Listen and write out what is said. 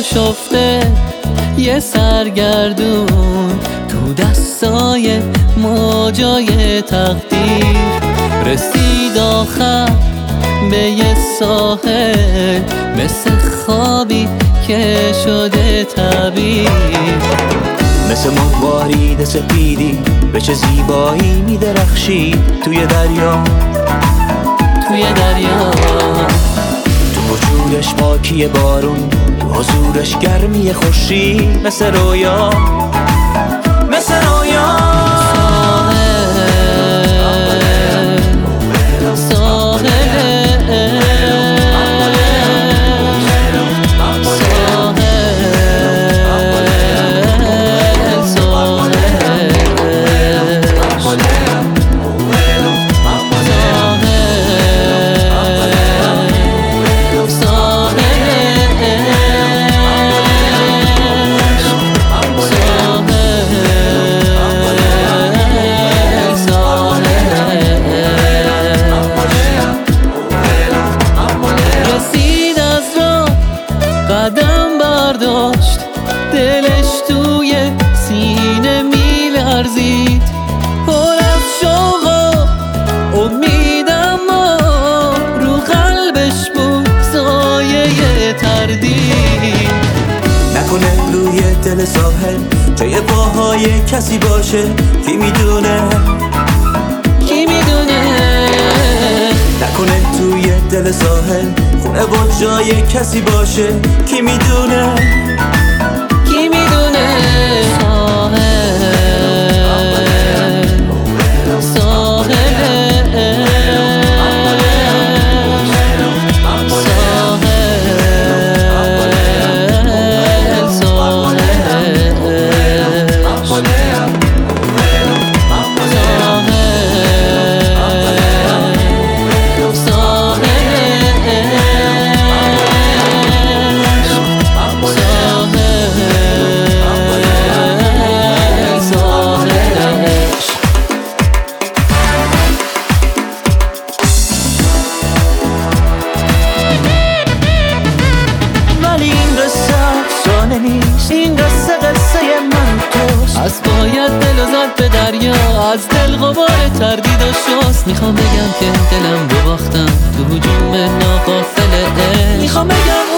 آشفته یه سرگردون تو دستای موجای تقدیر. رسید آخر به یه ساحل مثل خوابی که شده تعبیر. مثل مروارید سپیدی به چه زیبایی میدرخشی توی دریا، توی دریا. تو وجودش پاکی بارون، تو حضورش گرمی خورشید. مثل رویا، مثل رویا. قدم برداشت دلش توی سینه میلرزید، پر از شوق و امید اما رو قلبش بود سایه تردید. نکنه روی دل ساحل جای پاهای کسی باشه، کی میدونه، کی میدونه. نکنه توی دل ساحل خونه با جای کسی باشه، کی میدونه، کی میدونه. این قصه من توست. از باید دل و زد به دریا، از دل غبار تردید و شست. میخوام بگم که دلم رو باختم تو هجوم ناقافل عشق. میخوام بگم